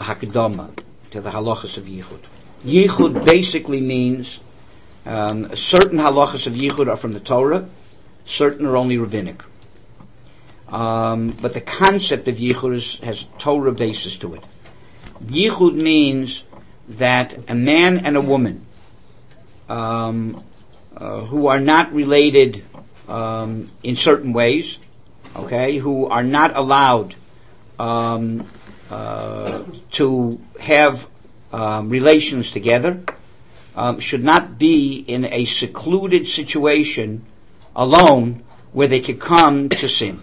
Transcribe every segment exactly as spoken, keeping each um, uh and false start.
hakdama to the halachas of yichud. Yichud basically means um, certain halachas of yichud are from the Torah, certain are only rabbinic. Um, but the concept of yichud is, has Torah basis to it. Yichud means that a man and a woman um, uh, who are not related um, in certain ways, okay, who are not allowed um, uh, to have um, relations together, um, should not be in a secluded situation alone where they could come to sin.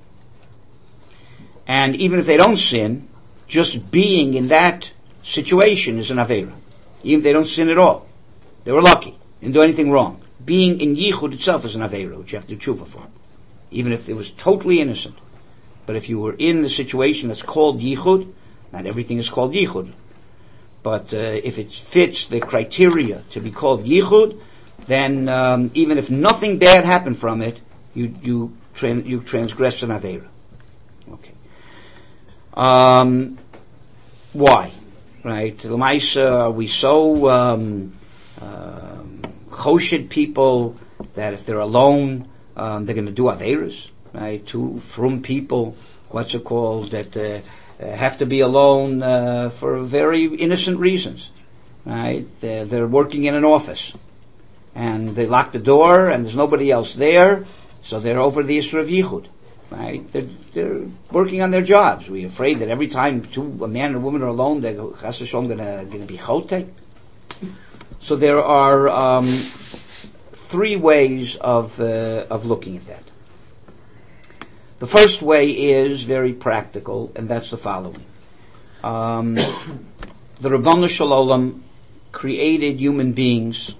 And even if they don't sin, just being in that situation is an Aveira. Even if they don't sin at all. They were lucky. Didn't do anything wrong. Being in Yichud itself is an Aveira, which you have to do tshuva for. Even if it was totally innocent. But if you were in the situation that's called Yichud, not everything is called Yichud. But uh, if it fits the criteria to be called Yichud, then um, even if nothing bad happened from it, you you, tran- you transgress an Aveira. Okay. Um, why? Right? L'maisa, are we so um, um, choshed people that if they're alone, um, they're going to do Aveiras? Right? Two frum people, what's it called, that uh, uh, have to be alone uh, for very innocent reasons. Right? They're, they're working in an office, and they lock the door, and there's nobody else there, so they're over the Isra of Yichud. Right? They're, they're working on their jobs. We're afraid that every time two, a man and a woman are alone, they're chas v'shalom gonna, gonna be chote. So there are um, three ways of uh, of looking at that. The first way is very practical, and that's the following. Um, the Rabbanu Shel Olam created human beings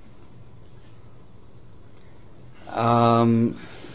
um,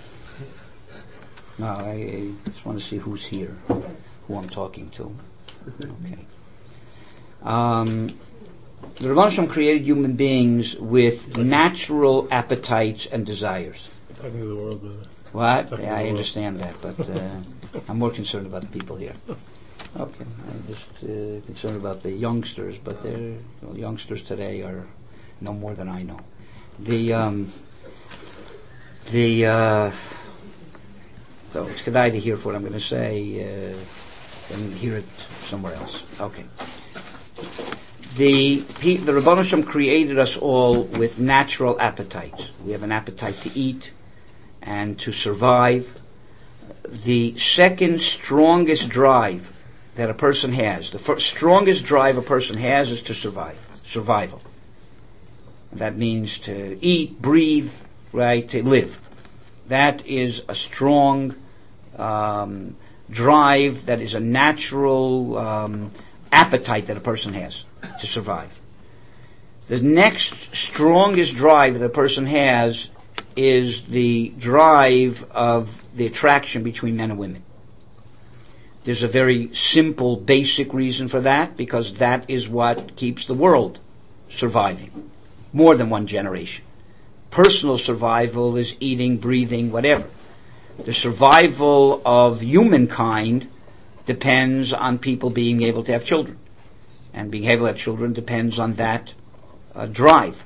No, I, I just want to see who's here, who I'm talking to. Okay. Um, the Rebbeinu Shalom created human beings with natural appetites and desires. You're talking to the world, brother. What? Yeah, I understand that, but uh, I'm more concerned about the people here. Okay, I'm just uh, concerned about the youngsters, but they're, well, youngsters today are no more than I know. The um, the uh, So it's kedai to hear for what I'm going to say uh, and hear it somewhere else. Okay. The the Rebbeinu Shem created us all with natural appetites. We have an appetite to eat and to survive. The second strongest drive that a person has, the first strongest drive a person has is to survive. Survival. That means to eat, breathe, right, to live. That is a strong um, drive, that is a natural um, appetite that a person has to survive. The next strongest drive that a person has is the drive of the attraction between men and women. There's a very simple, basic reason for that, because that is what keeps the world surviving. More than one generation. Personal survival is eating, breathing, whatever. The survival of humankind depends on people being able to have children. And being able to have children depends on that uh, drive.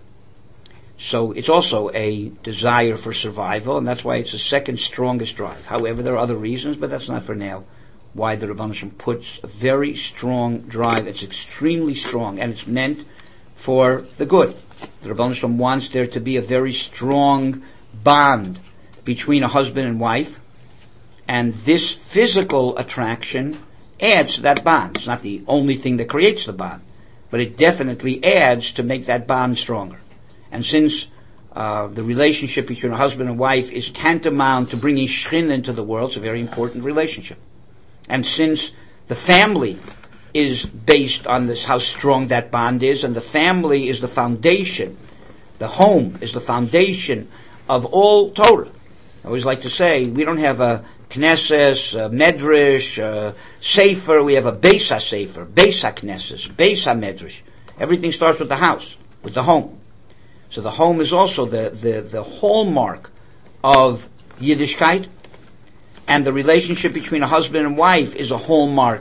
So it's also a desire for survival, and that's why it's the second strongest drive. However, there are other reasons, but that's not for now, why the Rebbeinu Shem puts a very strong drive. It's extremely strong, and it's meant for the good. The Rebbeinu Shem wants there to be a very strong bond between a husband and wife, and this physical attraction adds to that bond. It's not the only thing that creates the bond, but it definitely adds to make that bond stronger. And since uh, the relationship between a husband and wife is tantamount to bringing Shekhinah into the world, it's a very important relationship. And since the family is based on this, how strong that bond is, and the family is the foundation, the home is the foundation of all Torah. I always like to say, we don't have a Knesses, a Medrash, a Sefer, we have a Beis HaSefer, Beis HaKnesses, Beis HaMedrash. Everything starts with the house, with the home. So the home is also the, the, the hallmark of Yiddishkeit, and the relationship between a husband and wife is a hallmark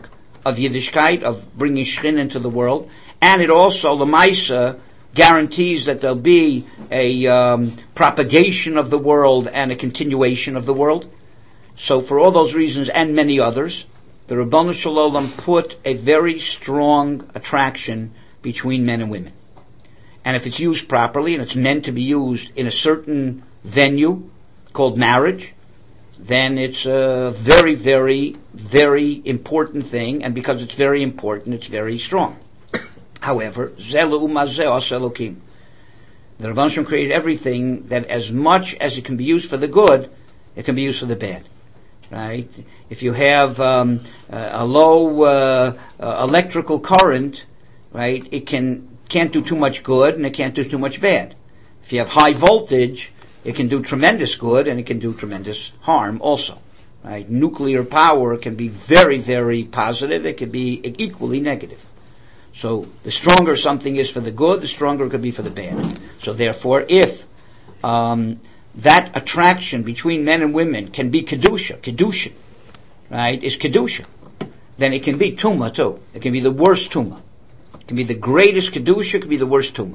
of Yiddishkeit, of bringing Shechin into the world, and it also, Lamaisa, guarantees that there'll be a um, propagation of the world and a continuation of the world. So for all those reasons and many others, the Ribono Shel Olam put a very strong attraction between men and women. And if it's used properly, and it's meant to be used in a certain venue called marriage, then it's a very, very, very important thing, and because it's very important, it's very strong. However, Zelu Mazeh Os Elokim. The Ribono Shel Olam created everything that as much as it can be used for the good, it can be used for the bad. Right? If you have um, a low uh, uh, electrical current, right, it can can't do too much good and it can't do too much bad. If you have high voltage, it can do tremendous good and it can do tremendous harm also. Right? Nuclear power can be very, very positive. It can be equally negative. So the stronger something is for the good, the stronger it could be for the bad. So therefore, if um, that attraction between men and women can be kedusha, kedushin, right, is kedusha, then it can be tumah too. It can be the worst tumah. It can be the greatest kedusha, it can be the worst tumah.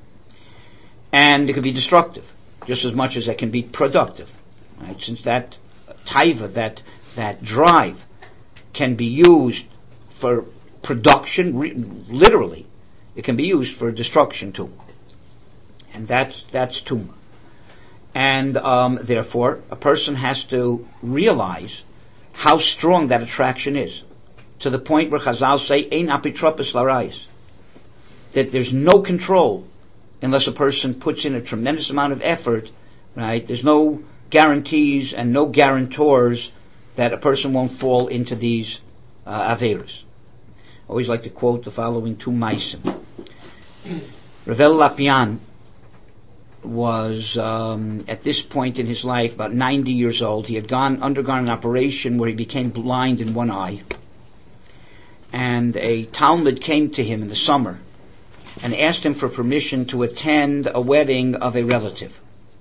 And it can be destructive, just as much as it can be productive. Right? Since that taiva, that that drive, can be used for production, re- literally, it can be used for destruction too. And that's that's tumah. And um, therefore, a person has to realize how strong that attraction is, to the point where Chazal say, "Ein apitropis larayis," that there's no control unless a person puts in a tremendous amount of effort. Right? There's no guarantees and no guarantors that a person won't fall into these uh, averos. I always like to quote the following two maisim. Revel Lapian was um, at this point in his life about ninety years old. He had gone undergone an operation where he became blind in one eye, and a Talmud came to him in the summer and asked him for permission to attend a wedding of a relative.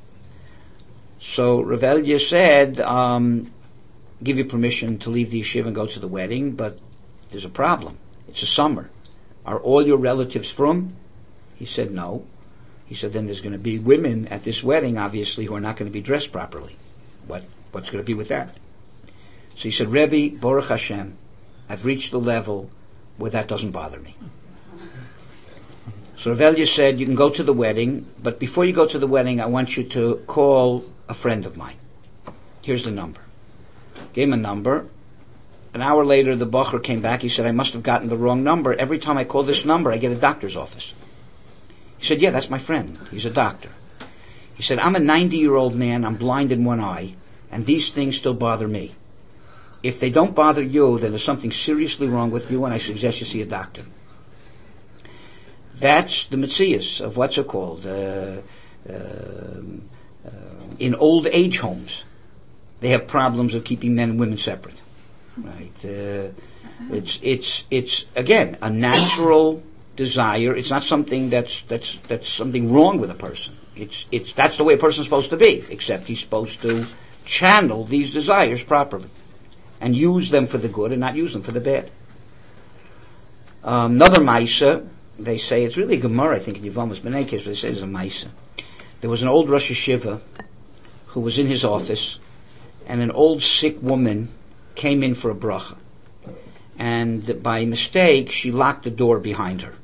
So Revelia said, um, give you permission to leave the yeshiva and go to the wedding, but there's a problem. It's a summer. Are all your relatives from? He said no. He said, then there's going to be women at this wedding, obviously, who are not going to be dressed properly. What, what's going to be with that? So he said, Rebbe, Baruch Hashem, I've reached the level where that doesn't bother me. So Revelia said, you can go to the wedding, but before you go to the wedding, I want you to call a friend of mine. Here's the number. Gave him a number. An hour later, the bacher came back. He said, I must have gotten the wrong number. Every time I call this number, I get a doctor's office. He said, yeah, that's my friend. He's a doctor. He said, I'm a ninety-year-old man. I'm blind in one eye, and these things still bother me. If they don't bother you, then there's something seriously wrong with you, and I suggest you see a doctor. That's the metzius of what's it called? Uh, uh, uh, in old age homes, they have problems of keeping men and women separate. Right? Uh, it's it's it's again a natural desire. It's not something that's that's that's something wrong with a person. It's it's that's the way a person's supposed to be. Except he's supposed to channel these desires properly and use them for the good and not use them for the bad. Um, another Maisa, they say it's really a Gemara, I think in Yevamos B'nai Kes, but they say it's a Maisa. There was an old Rosh Yeshiva who was in his office, and an old sick woman came in for a bracha, and by mistake she locked the door behind her.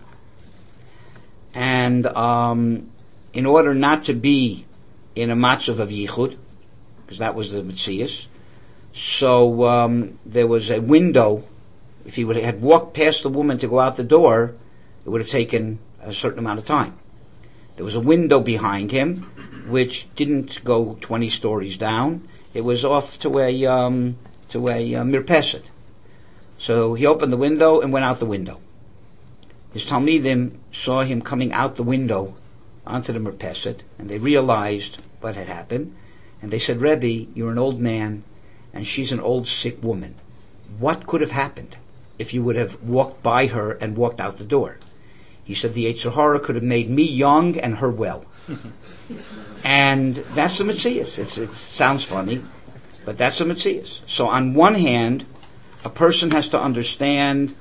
And um, in order not to be in a matzav of yichud, because that was the metzias, so um, there was a window. If he would have had walked past the woman to go out the door, it would have taken a certain amount of time. There was a window behind him, which didn't go twenty stories down. It was off to a um, to a uh, mirpeset. So he opened the window and went out the window. His Talmidim saw him coming out the window onto the mirpeset, and they realized what had happened. And they said, Rebbe, you're an old man, and she's an old sick woman. What could have happened if you would have walked by her and walked out the door? He said, the Yetzer Hara could have made me young and her well. And that's the Metzias. It's, it sounds funny, but that's the Metzias. So on one hand, a person has to understand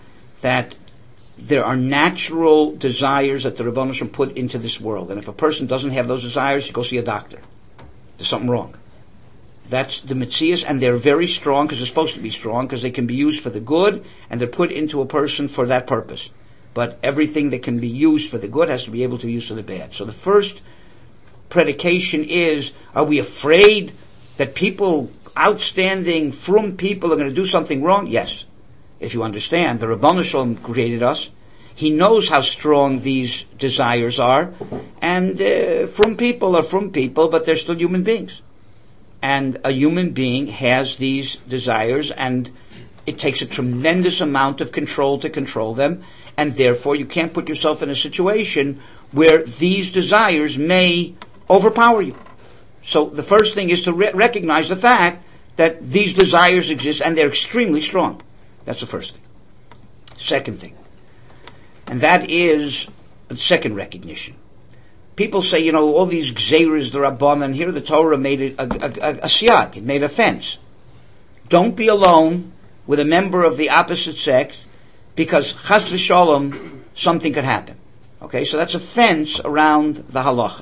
that there are natural desires that the Rebbeinu Shalom put into this world, and if a person doesn't have those desires, you go see a doctor. There's something wrong. That's the Metzias, and they're very strong because they're supposed to be strong because they can be used for the good, and they're put into a person for that purpose. But everything that can be used for the good has to be able to be used for the bad. So the first predication is, are we afraid that people, outstanding, frum people, are going to do something wrong? Yes. If you understand, the Rebbeinu Shalom created us. He knows how strong these desires are, and uh, frum people are frum people, but they're still human beings. And a human being has these desires, and it takes a tremendous amount of control to control them, and therefore you can't put yourself in a situation where these desires may overpower you. So the first thing is to re- recognize the fact that these desires exist, and they're extremely strong. That's the first thing. Second thing, and that is the second recognition. People say, you know, all these gzeiras, the Rabbanan, here the Torah made it a, a, a, a siyag, it made a fence. Don't be alone with a member of the opposite sex, because chas v'sholom, something could happen. Okay, so that's a fence around the halacha.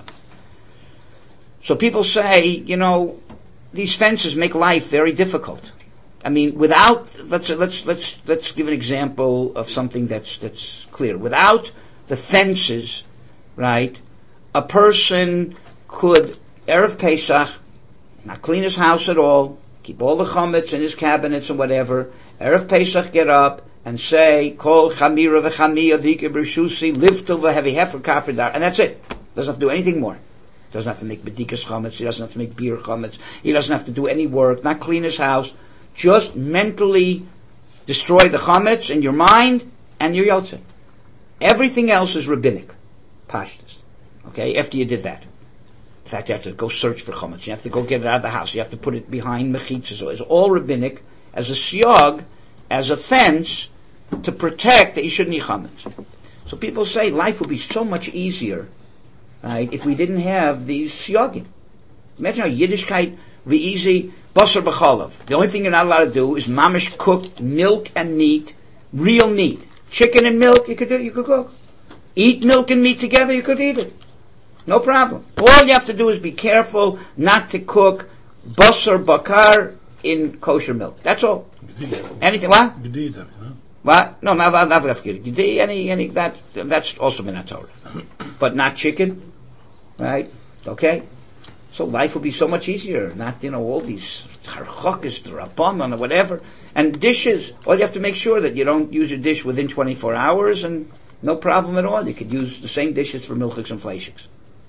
So people say, you know, these fences make life very difficult. I mean, without, let's, let's, let's, let's give an example of something that's, that's clear. Without the fences, right, a person could, Erev Pesach, not clean his house at all, keep all the chametz in his cabinets and whatever, Erev Pesach get up and say, Kol chamira v'chamiya dike b'rishusi, live till the heavy heifer kafir dar, and that's it. Doesn't have to do anything more. Doesn't have to make bedikas chametz, he doesn't have to make beer chametz, he doesn't have to do any work, not clean his house, just mentally destroy the chametz in your mind and your yotze. Everything else is rabbinic, pashtus. Okay, after you did that. In fact, you have to go search for chametz, you have to go get it out of the house, you have to put it behind mechitzas. So it's all rabbinic as a siyag, as a fence, to protect that you shouldn't eat chametz. So people say life would be so much easier, right, if we didn't have these siyagim. Imagine how Yiddishkeit be easy, basar b'chalav. The only thing you're not allowed to do is mamish cook milk and meat, real meat. Chicken and milk, you could do, you could cook. Eat milk and meat together, you could eat it. No problem. All you have to do is be careful not to cook basar bakar in kosher milk. That's all. Anything, what? What? No, not not not any any that that's also minat Torah, but not chicken, right? Okay, so life would be so much easier. Not, you know, all these harchokis, rabbanon, or whatever, and dishes. All you have to make sure that you don't use your dish within twenty-four hours, and no problem at all. You could use the same dishes for milchiks and fleishiks.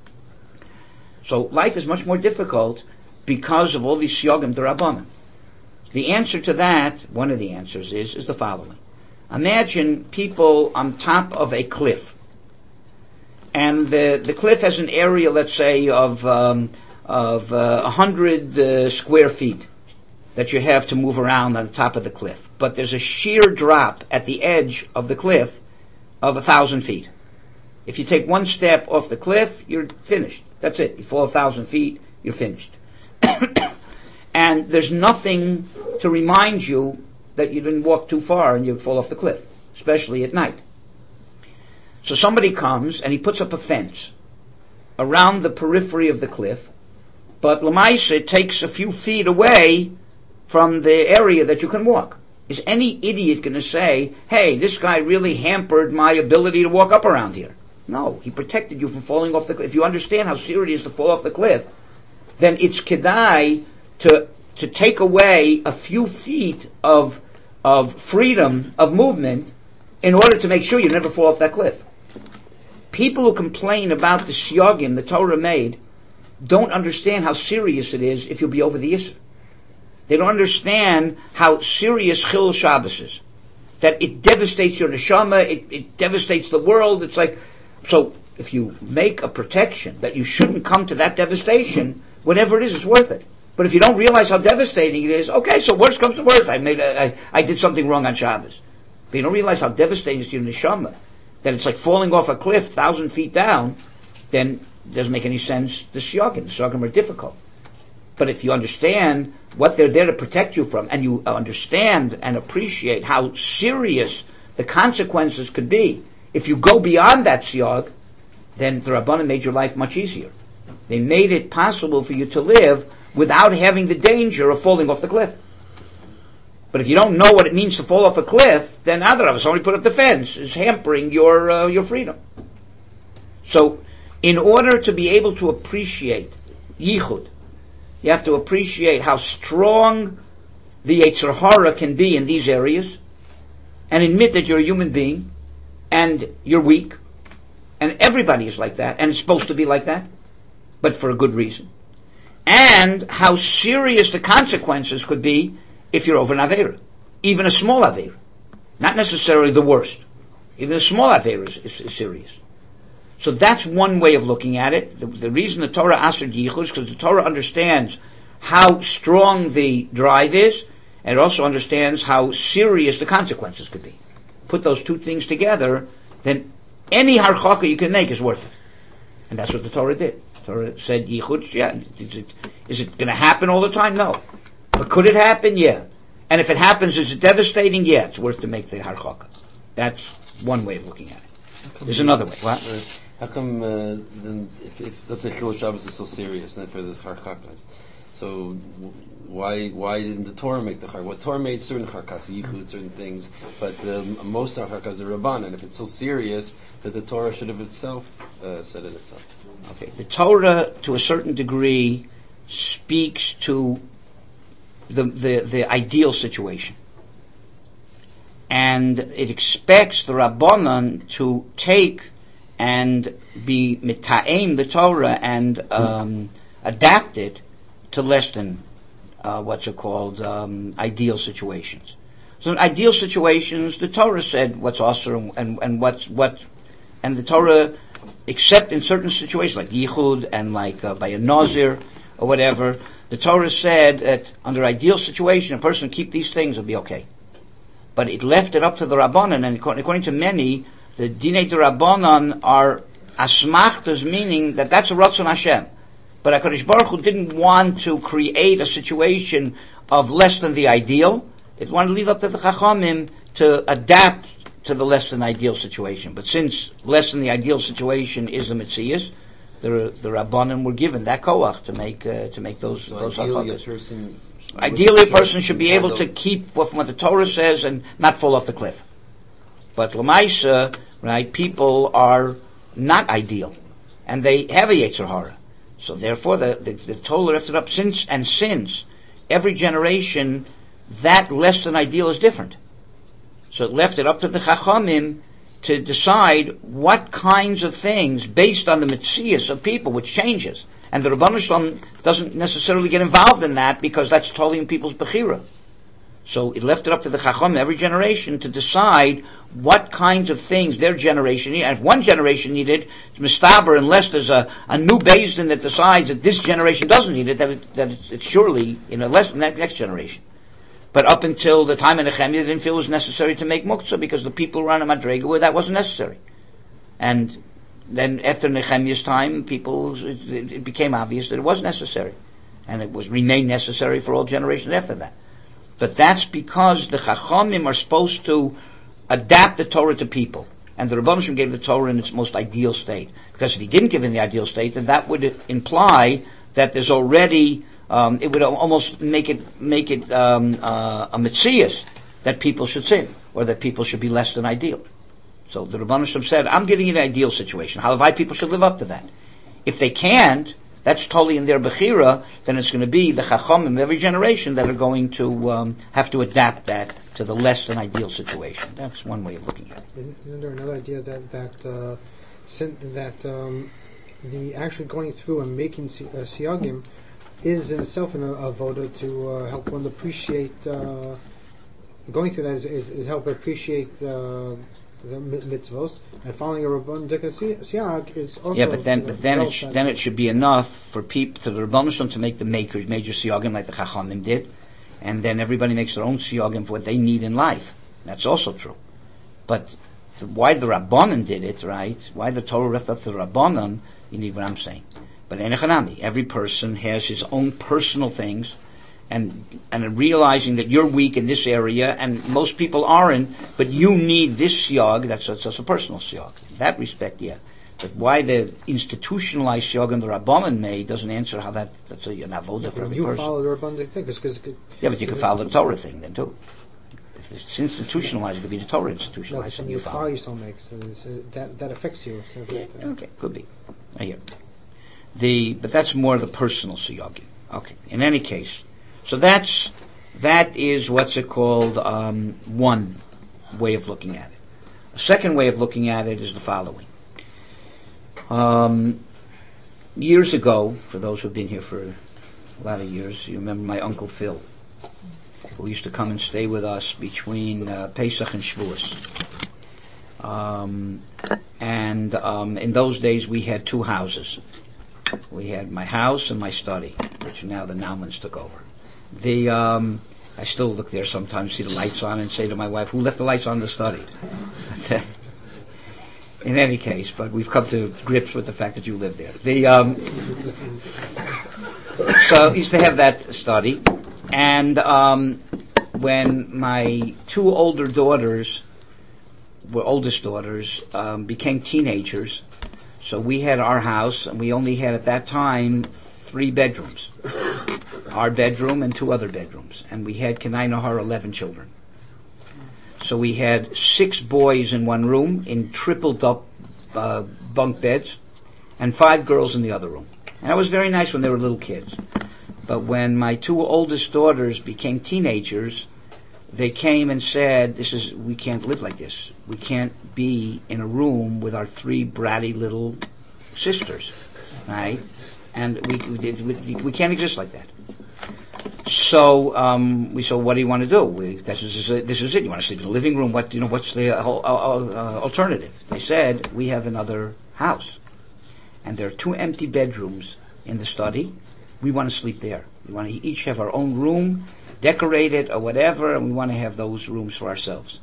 So life is much more difficult because of all these siyagim d'rabbanan. The answer to that, one of the answers is, is the following. Imagine people on top of a cliff. And the, the cliff has an area, let's say, of, um, of, uh, a hundred, uh, square feet that you have to move around on the top of the cliff. But there's a sheer drop at the edge of the cliff of a thousand feet. If you take one step off the cliff, you're finished. That's it. You fall a thousand feet, you're finished. And there's nothing to remind you that you didn't walk too far and you'd fall off the cliff, especially at night. So somebody comes and he puts up a fence around the periphery of the cliff, but Lamaisa, it takes a few feet away from the area that you can walk. Is any idiot going to say, hey, this guy really hampered my ability to walk up around here? No, he protected you from falling off the cliff. If you understand how serious to fall off the cliff, then it's kedai to to take away a few feet of of freedom of movement in order to make sure you never fall off that cliff. People who complain about the siyagim the Torah made don't understand how serious it is if you'll be over the Yisr. They don't understand how serious Chil Shabbos is. That it devastates your neshama, it, it devastates the world. It's like, so if you make a protection that you shouldn't come to that devastation, whatever it is, it's worth it. But if you don't realize how devastating it is, okay, so worst comes to worst. I made a, I, I did something wrong on Shabbos. But you don't realize how devastating it is to your neshama, that it's like falling off a cliff thousand feet down, then it doesn't make any sense. The siyagim, the siyagim are difficult. But if you understand what they're there to protect you from, and you understand and appreciate how serious the consequences could be. If you go beyond that siyag, then the Rabbanan made your life much easier. They made it possible for you to live without having the danger of falling off the cliff. But if you don't know what it means to fall off a cliff, then Adarabah, somebody put up the fence, is hampering your uh, your freedom. So, in order to be able to appreciate yichud, you have to appreciate how strong the Yetzer Hara can be in these areas, and admit that you're a human being, and you're weak, and everybody is like that, and it's supposed to be like that, but for a good reason. And how serious the consequences could be if you're over an Aveira, even a small Aveira, not necessarily the worst. Even a small Aveira is, is, is serious. So that's one way of looking at it. The, the reason the Torah asks yichud is because the Torah understands how strong the drive is, and it also understands how serious the consequences could be. Put those two things together, then any harchaka you can make is worth it. And that's what the Torah did. The Torah said yichud, yeah, is it, is it going to happen all the time? No. But could it happen? Yeah. And if it happens, is it devastating? Yeah, it's worth to make the harchaka. That's one way of looking at it. There's another way. What? Uh, how come uh, then, if, if let's say Chilul Shabbos is so serious, then for the harchakas, so why why didn't the Torah make the harchakas? Well, Torah made certain harchakas, yichud, certain things, but um, most harchakas are rabban, and if it's so serious, that the Torah should have itself uh, said it itself. Okay, the Torah, to a certain degree, speaks to the the, the ideal situation. And it expects the Rabbanan to take and be mita'im the Torah and um, adapt it to less than uh, what's it called um, ideal situations. So in ideal situations, the Torah said what's awesome and and what's what, and the Torah, except in certain situations like yichud and like uh, by a nazir or whatever, the Torah said that under ideal situation, a person keep these things will be okay. But it left it up to the Rabbanan, and according to many, the Dinei de Rabbanan are asmachtas, meaning that that's a Ratzon Hashem. But HaKadosh Baruch Hu didn't want to create a situation of less than the ideal. It wanted to leave up to the Chachamim to adapt to the less than ideal situation. But since less than the ideal situation is the Metzias, the the Rabbanan were given that koach to make uh, to make those so those ideally, a person, ideally, a person should be able to keep what, what the Torah says and not fall off the cliff. But Lamaisa, right, people are not ideal, and they have a Yetzer Hara. So therefore, the, the, the Torah lifted up since and since every generation, that less than ideal is different. So it left it up to the Chachamim to decide what kinds of things, based on the Metzias of people, which changes. And the Rebbeinu Shalom doesn't necessarily get involved in that because that's totally in people's Bechira. So it left it up to the Chacham every generation to decide what kinds of things their generation needed. And if one generation needed Mistaber, unless there's a, a new Beis Din that decides that this generation doesn't need it, that, it, that it's, it's surely, you know, less than that next generation. But up until the time of Nehemiah, they didn't feel it was necessary to make Muktzah because the people were on a Madrega where that wasn't necessary. And then after Nehemiah's time, people, it, it became obvious that it was necessary. And it was remained necessary for all generations after that. But that's because the Chachamim are supposed to adapt the Torah to people. And the Rebbeinu Shalom gave the Torah in its most ideal state. Because if he didn't give it in the ideal state, then that would imply that there's already, um, it would almost make it, make it, um, uh, a Metzias that people should sin, or that people should be less than ideal. So the Rebbeinu Shalom said, I'm giving you an ideal situation. Halavai people should live up to that. If they can't, that's totally in their Bechira, then it's going to be the Chachamim of every generation that are going to um, have to adapt that to the less than ideal situation. That's one way of looking at it. Isn't there another idea that that uh, that um, the actually going through and making si- uh, siyagim is in itself an avoda to uh, help one appreciate uh, going through that is, is, is help appreciate uh, the mitzvos, and following a Rabban Dika Siyag is also... Yeah, but then, but then it, sh- then it should be enough for people, to the Rabban Shalom to make the makers, major Siyagim like the Chachamim did, and then everybody makes their own Siyagim for what they need in life. That's also true. But the, why the Rabbanan did it, right? Why the Torah left up to the Rabbanan, you need what I'm saying. But Enechanami, every person has his own personal things, and and realizing that you're weak in this area, and most people aren't, but you need this siyag. That's, that's, that's a personal siyag. In that respect, yeah. But why the institutionalized siyag and the Rabbanan made doesn't answer how that that's a, an avoda for every you person. You follow the Rabbanic thing, because yeah, but you can follow the Torah thing then too. If it's institutionalized, it could be the Torah institutionalized. No, when you follow your soulmates, uh, that that affects you. So yeah, that, uh, okay, could be. I hear. The but that's more the personal siyagim. Okay. In any case, so that's that is what's it called? Um, one way of looking at it. A second way of looking at it is the following. Um, years ago, for those who've been here for a lot of years, you remember my Uncle Phil, who used to come and stay with us between uh, Pesach and Shavuos. Um, and um, in those days, we had two houses. We had my house and my study, which now the Naumans took over. The um, I still look there sometimes, see the lights on, and say to my wife, "Who left the lights on in the study?" In any case, but we've come to grips with the fact that you live there. The um, so I used to have that study, and um, when my two older daughters, were oldest daughters, um, became teenagers, so we had our house, and we only had at that time three bedrooms, our bedroom and two other bedrooms, and we had Kenai Nahar eleven children. So we had six boys in one room in tripled up uh, bunk beds, and five girls in the other room. And that was very nice when they were little kids. But when my two oldest daughters became teenagers, they came and said, "This is we can't live like this. We can't be in a room with our three bratty little sisters, right? And we we, we can't exist like that." So um, we said, "What do you want to do? We, this is this is it. You want to sleep in the living room? What you know? What's the uh, uh, uh, alternative?" They said, "We have another house, and there are two empty bedrooms in the study. We want to sleep there. We want to each have our own room, decorated or whatever, and we want to have those rooms for ourselves."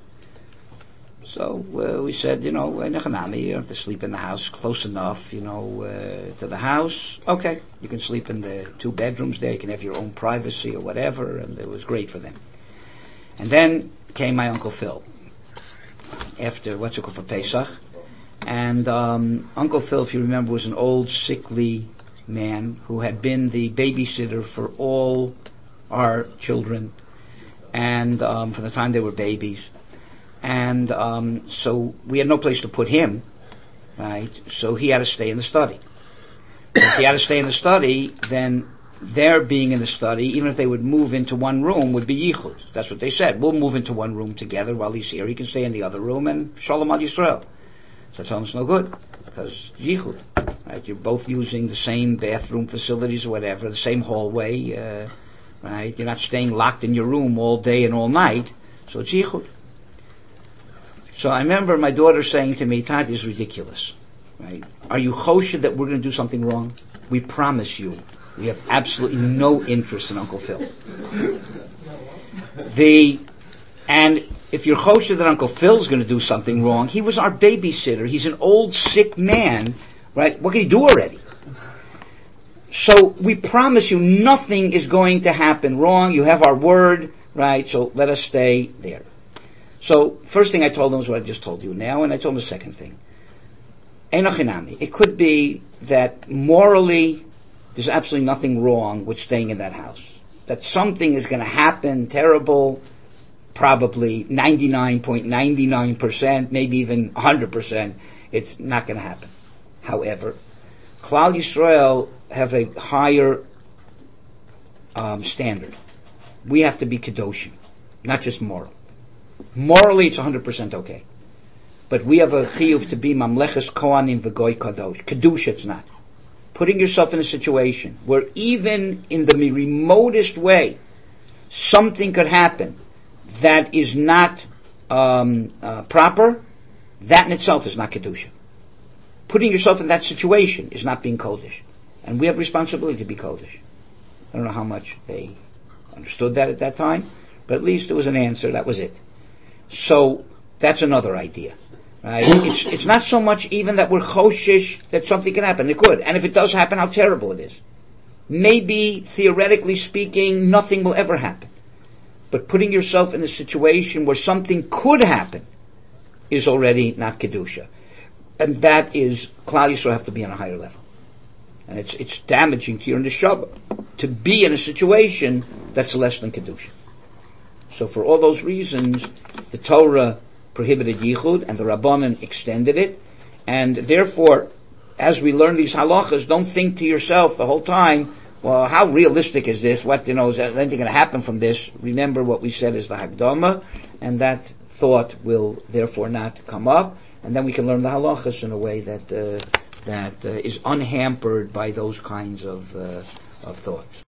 So uh, we said, you know, you don't have to sleep in the house close enough, you know, uh, to the house. Okay, you can sleep in the two bedrooms there. You can have your own privacy or whatever, and it was great for them. And then came my Uncle Phil after what's it called for Pesach, and um, Uncle Phil, if you remember, was an old sickly man who had been the babysitter for all our children, and um, from the time they were babies. And um, so we had no place to put him, right? So he had to stay in the study. If he had to stay in the study, then their being in the study, even if they would move into one room, would be yichud. That's what they said. We'll move into one room together while he's here. He can stay in the other room, and shalom al Yisrael. So I told him it's no good, because yichud, right? You're both using the same bathroom facilities or whatever, the same hallway, uh, right? You're not staying locked in your room all day and all night, so it's yichud. So I remember my daughter saying to me, "Tati, is ridiculous, right? Are you choshed that we're going to do something wrong? We promise you, we have absolutely no interest in Uncle Phil." The and if you're choshed that Uncle Phil's going to do something wrong, he was our babysitter. He's an old sick man, right? What can he do already? So we promise you, nothing is going to happen wrong. You have our word, right? So let us stay there. So, first thing I told him was what I just told you now, and I told him the second thing. Enochinami. It could be that morally, there's absolutely nothing wrong with staying in that house. That something is going to happen terrible, probably ninety-nine point nine nine percent, maybe even one hundred percent, it's not going to happen. However, Klal Yisrael have a higher um, standard. We have to be kedoshim, not just moral. Morally, it's one hundred percent okay. But we have a chiyuv to be mamleches kohanim v'goy kadosh. Kedusha, it's not. Putting yourself in a situation where even in the remotest way, something could happen that is not um, uh, proper, that in itself is not kedusha. Putting yourself in that situation is not being kodesh. And we have responsibility to be kodesh. I don't know how much they understood that at that time, but at least it was an answer, that was it. So that's another idea, right? It's it's not so much even that we're choshish that something can happen. It could, and if it does happen, how terrible it is. maybe theoretically speaking, nothing will ever happen. But putting yourself in a situation where something could happen is already not Kedusha. And that is, Klal Yisrael have to be on a higher level. And it's it's damaging to your neshama to be in a situation that's less than Kedusha. So for all those reasons, the Torah prohibited Yichud, and the Rabbanan extended it, and therefore, as we learn these halachas, don't think to yourself the whole time, well, how realistic is this? What, you know, is anything going to happen from this? Remember what we said is the Hagdama, and that thought will therefore not come up, and then we can learn the halachas in a way that uh, that uh, is unhampered by those kinds of uh, of thoughts.